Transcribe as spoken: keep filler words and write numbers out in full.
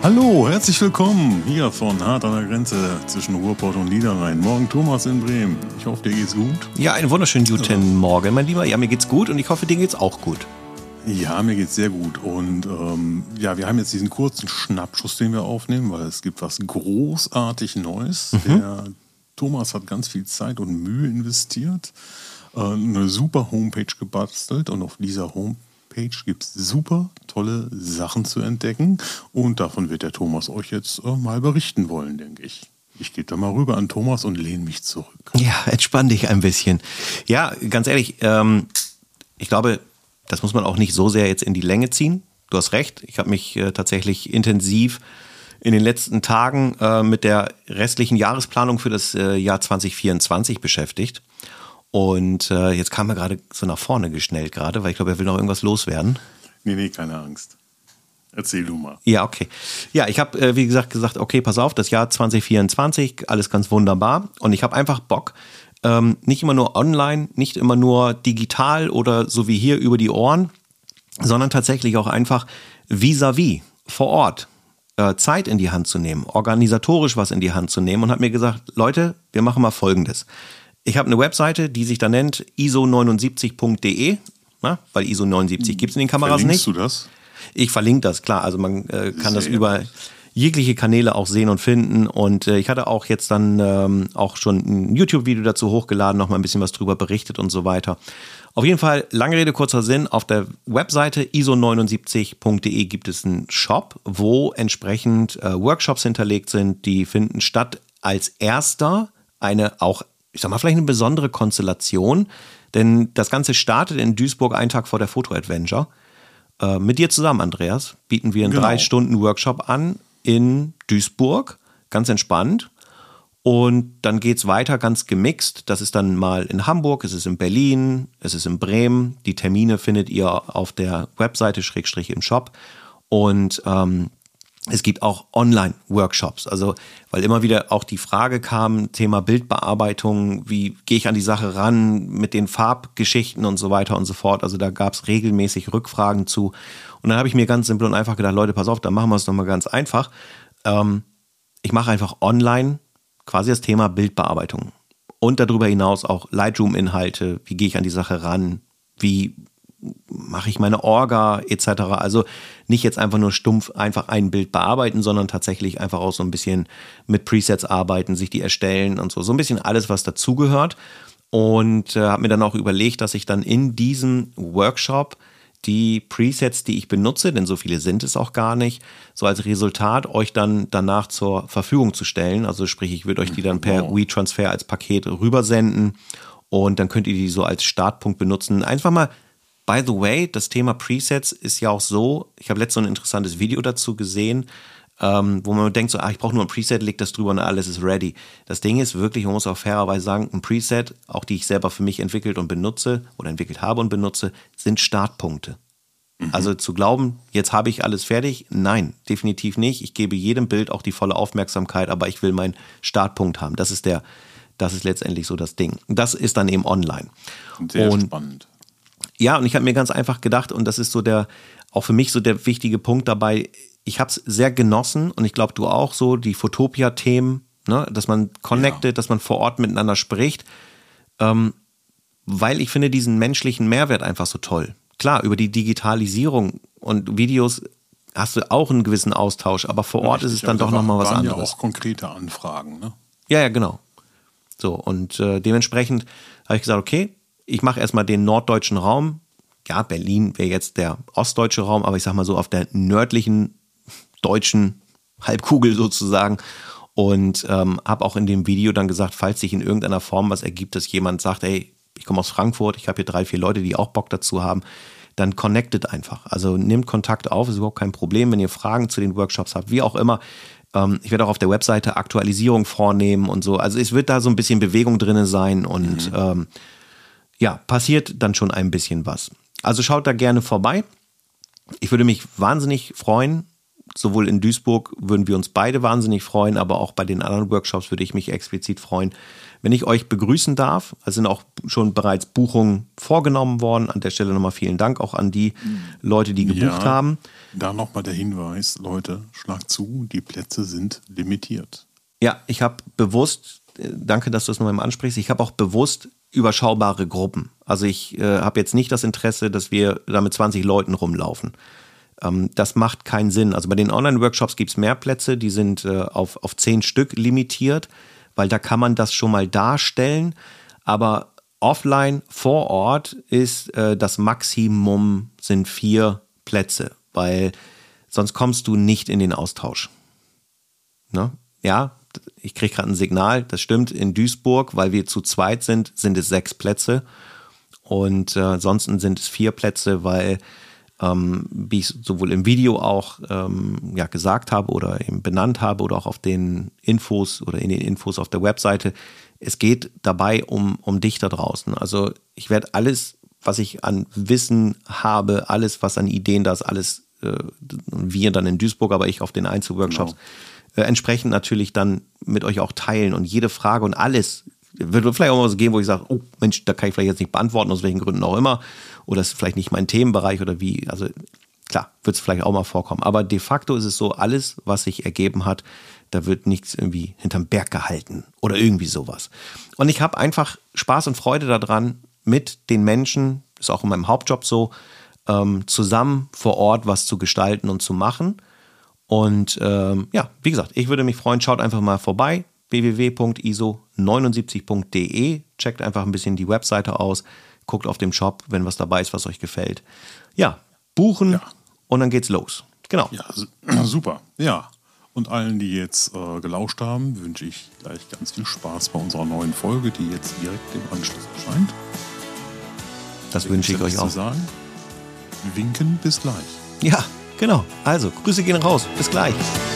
Hallo, herzlich willkommen hier von Hart an der Grenze zwischen Ruhrpott und Niederrhein. Morgen Thomas in Bremen. Ich hoffe, dir geht's gut. Ja, einen wunderschönen guten Morgen, mein Lieber. Ja, mir geht's gut und ich hoffe, dir geht's auch gut. Ja, mir geht's sehr gut. Und ähm, ja, wir haben jetzt diesen kurzen Schnappschuss, den wir aufnehmen, weil es gibt was großartig Neues. Mhm. Der Thomas hat ganz viel Zeit und Mühe investiert, äh, eine super Homepage gebastelt und auf dieser Homepage Page gibt es super tolle Sachen zu entdecken und davon wird der Thomas euch jetzt äh, mal berichten wollen, denke ich. Ich gehe da mal rüber an Thomas und lehne mich zurück. Ja, entspann dich ein bisschen. Ja, ganz ehrlich, ähm, ich glaube, das muss man auch nicht so sehr jetzt in die Länge ziehen. Du hast recht, ich habe mich äh, tatsächlich intensiv in den letzten Tagen äh, mit der restlichen Jahresplanung für das äh, Jahr zwanzig vierundzwanzig beschäftigt. Und äh, jetzt kam er gerade so nach vorne geschnellt gerade, weil ich glaube, er will noch irgendwas loswerden. Nee, nee, keine Angst. Erzähl du mal. Ja, okay. Ja, ich habe, äh, wie gesagt, gesagt, okay, pass auf, das Jahr zwanzig vierundzwanzig, alles ganz wunderbar. Und ich habe einfach Bock, ähm, nicht immer nur online, nicht immer nur digital oder so wie hier über die Ohren, sondern tatsächlich auch einfach vis-à-vis, vor Ort, äh, Zeit in die Hand zu nehmen, organisatorisch was in die Hand zu nehmen und habe mir gesagt, Leute, wir machen mal Folgendes. Ich habe eine Webseite, die sich da nennt I S O neunundsiebzig punkt de, na, weil I S O neunundsiebzig gibt es in den Kameras Verlinkst nicht. du das? Ich verlinke das, klar. Also man äh, kann Sehr das über jegliche Kanäle auch sehen und finden. Und äh, ich hatte auch jetzt dann ähm, auch schon ein YouTube-Video dazu hochgeladen, noch mal ein bisschen was drüber berichtet und so weiter. Auf jeden Fall, lange Rede, kurzer Sinn, auf der Webseite I S O neunundsiebzig punkt de gibt es einen Shop, wo entsprechend äh, Workshops hinterlegt sind, die finden statt als erster eine auch ich sag mal, vielleicht eine besondere Konstellation, denn das Ganze startet in Duisburg einen Tag vor der Foto-Adventure. Äh, mit dir zusammen, Andreas, bieten wir einen Genau. drei Stunden Workshop an in Duisburg, ganz entspannt. Und dann geht's weiter ganz gemixt. Das ist dann mal in Hamburg, es ist in Berlin, es ist in Bremen. Die Termine findet ihr auf der Webseite, Schrägstrich im Shop. Und ähm, es gibt auch Online-Workshops, also weil immer wieder auch die Frage kam, Thema Bildbearbeitung, wie gehe ich an die Sache ran mit den Farbgeschichten und so weiter und so fort. Also da gab es regelmäßig Rückfragen zu. Und dann habe ich mir ganz simpel und einfach gedacht, Leute, pass auf, dann machen wir es doch mal ganz einfach. Ähm, ich mache einfach online quasi das Thema Bildbearbeitung und darüber hinaus auch Lightroom-Inhalte, wie gehe ich an die Sache ran, wie mache ich meine Orga et cetera. Also nicht jetzt einfach nur stumpf einfach ein Bild bearbeiten, sondern tatsächlich einfach auch so ein bisschen mit Presets arbeiten, sich die erstellen und so. So ein bisschen alles, was dazugehört. Und äh, habe mir dann auch überlegt, dass ich dann in diesem Workshop die Presets, die ich benutze, denn so viele sind es auch gar nicht, so als Resultat euch dann danach zur Verfügung zu stellen. Also sprich, ich würde euch die dann per Wow. WeTransfer als Paket rübersenden und dann könnt ihr die so als Startpunkt benutzen. Einfach mal. By the way, das Thema Presets ist ja auch so, ich habe letztens ein interessantes Video dazu gesehen, ähm, wo man denkt so, ah, ich brauche nur ein Preset, leg das drüber und alles ist ready. Das Ding ist wirklich, man muss auch fairerweise sagen, ein Preset, auch die ich selber für mich entwickelt und benutze oder entwickelt habe und benutze, sind Startpunkte. Mhm. Also zu glauben, jetzt habe ich alles fertig, nein, definitiv nicht. Ich gebe jedem Bild auch die volle Aufmerksamkeit, aber ich will meinen Startpunkt haben. Das ist der, das ist letztendlich so das Ding. Das ist dann eben online. Sehr und spannend. Ja, und ich habe mir ganz einfach gedacht, und das ist so der, auch für mich so der wichtige Punkt dabei, ich habe es sehr genossen und ich glaube, du auch so, die Fotopia-Themen, ne, dass man connectet, ja. dass man vor Ort miteinander spricht, ähm, weil ich finde diesen menschlichen Mehrwert einfach so toll. Klar, über die Digitalisierung und Videos hast du auch einen gewissen Austausch, aber vor Ort Richtig, ist es dann doch war, nochmal was waren anderes. Ja auch konkrete Anfragen, ne? Ja, ja, genau. So, und äh, dementsprechend habe ich gesagt, okay, ich mache erstmal den norddeutschen Raum. Ja, Berlin wäre jetzt der ostdeutsche Raum, aber ich sag mal so auf der nördlichen deutschen Halbkugel sozusagen. Und ähm, habe auch in dem Video dann gesagt, falls sich in irgendeiner Form was ergibt, dass jemand sagt, ey, ich komme aus Frankfurt, ich habe hier drei, vier Leute, die auch Bock dazu haben, dann connectet einfach. Also nehmt Kontakt auf, ist überhaupt kein Problem, wenn ihr Fragen zu den Workshops habt, wie auch immer. Ähm, ich werde auch auf der Webseite Aktualisierung vornehmen und so. Also es wird da so ein bisschen Bewegung drin sein und mhm. ähm, ja, passiert dann schon ein bisschen was. Also schaut da gerne vorbei. Ich würde mich wahnsinnig freuen. Sowohl in Duisburg würden wir uns beide wahnsinnig freuen, aber auch bei den anderen Workshops würde ich mich explizit freuen, wenn ich euch begrüßen darf. Es sind auch schon bereits Buchungen vorgenommen worden. An der Stelle nochmal vielen Dank auch an die Leute, die gebucht ja, haben. Da nochmal der Hinweis, Leute, schlagt zu, die Plätze sind limitiert. Ja, ich habe bewusst, danke, dass du es nochmal ansprichst, ich habe auch bewusst überschaubare Gruppen. Also ich äh, habe jetzt nicht das Interesse, dass wir da mit zwanzig Leuten rumlaufen. Ähm, das macht keinen Sinn. Also bei den Online-Workshops gibt es mehr Plätze, die sind äh, auf, auf zehn Stück limitiert, weil da kann man das schon mal darstellen. Aber offline vor Ort ist äh, das Maximum sind vier Plätze, weil sonst kommst du nicht in den Austausch. Ne? Ja, ich kriege gerade ein Signal, das stimmt, in Duisburg, weil wir zu zweit sind, sind es sechs Plätze und äh, ansonsten sind es vier Plätze, weil, ähm, wie ich sowohl im Video auch ähm, ja, gesagt habe oder eben benannt habe oder auch auf den Infos oder in den Infos auf der Webseite, es geht dabei um, um dich da draußen. Also ich werde alles, was ich an Wissen habe, alles, was an Ideen da ist, alles äh, wir dann in Duisburg, aber ich auf den Einzelworkshops, genau. Äh, entsprechend natürlich dann mit euch auch teilen und jede Frage und alles wird vielleicht auch mal so gehen, wo ich sage, oh Mensch, da kann ich vielleicht jetzt nicht beantworten, aus welchen Gründen auch immer oder es ist vielleicht nicht mein Themenbereich oder wie, also klar, wird es vielleicht auch mal vorkommen, aber de facto ist es so, alles, was sich ergeben hat, da wird nichts irgendwie hinterm Berg gehalten oder irgendwie sowas. Und ich habe einfach Spaß und Freude daran, mit den Menschen, ist auch in meinem Hauptjob so, ähm, zusammen vor Ort was zu gestalten und zu machen. Und ähm, ja, wie gesagt, ich würde mich freuen, schaut einfach mal vorbei, w w w punkt i s o neunundsiebzig punkt d e, checkt einfach ein bisschen die Webseite aus, guckt auf dem Shop, wenn was dabei ist, was euch gefällt. Ja, buchen ja. Und dann geht's los. Genau. Ja, super. Ja, und allen, die jetzt äh, gelauscht haben, wünsche ich gleich ganz viel Spaß bei unserer neuen Folge, die jetzt direkt im Anschluss erscheint. Das wünsche ich euch auch. Zu sagen. Winken, bis gleich. Ja, genau. Also, Grüße gehen raus. Bis gleich.